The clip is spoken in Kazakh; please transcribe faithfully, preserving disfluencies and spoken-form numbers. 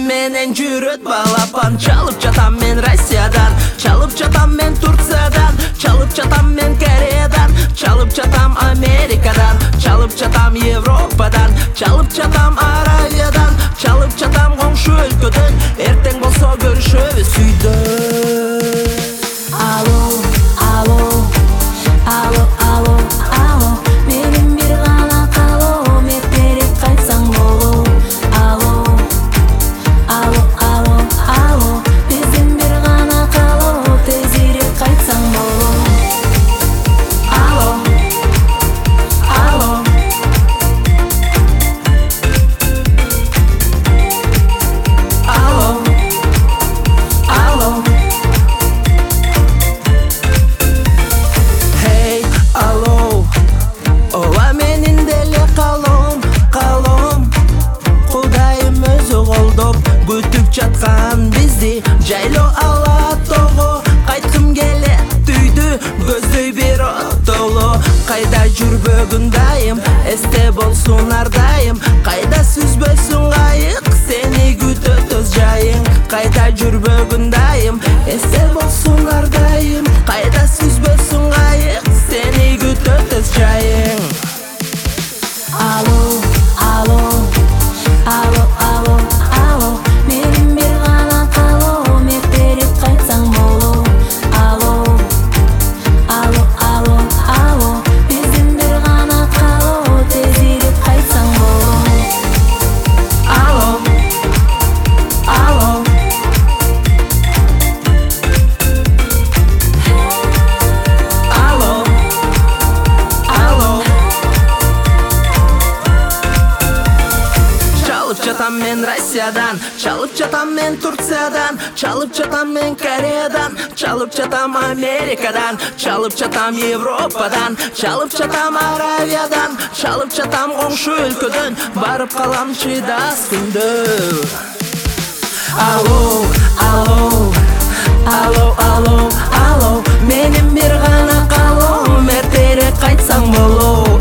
менен жүрөт балапан. Çalıp жатам мен Россиядан, çalıp жатам мен Турциядан, çalıp жатам мен Кореядан, çalıp жатам Америкадан, çalıp жатам Европадан, çalıp жатам Аравиядан, çalıp жатам коңшу өлкөдөн. Эртең болсо көрүшөбүз үйдө. Алло, алло, алло, алло, алло, менин бир гана каалоом эртерээк кайтсаң болот. Алло, алло, алло, алло, биздин бир гана каалоо тезирээк кайтсаң болот. Алло, алло, алло, алло. Hey, алло, ооба менин деле каалоом, каалоом. Кудайым өзү колдоп күтүп жаткан бизди. Жайлоо Алатого кайткым келет үйдү, көздөй бир оттоло. Кайда жүрбөгүн дайым, эсте болсун ар дайым. Кайда сүзбөсүн кайык, сени күтөт өз жайың. Кайда жүрбөгүн дайым, эсте болсун ар дайым. Кайда сүзбөсүн кайык, сени күтөт өз жайың. Алло, алло, алло, алло, алло, менин бир гана каалоом эртерээк кайтсаң болот. Алло, алло, алло, алло, биздин бир гана каалоо тезирээк кайтсаң болот. Алло, алло, алло, алло. Çalıp жатам мен Россиядан, çalıp жатам мен Турциядан, çalıp жатам мен Кореядан, çalıp жатам Америкадан, çalıp жатам Европадан, çalıp жатам Аравиядан, çalıp жатам коңшу өлкөдөн. Барып калам чыдас күндө. Алло, алло, алло, алло, алло, менин бир гана каалоом эртерээк кайтсаң болот.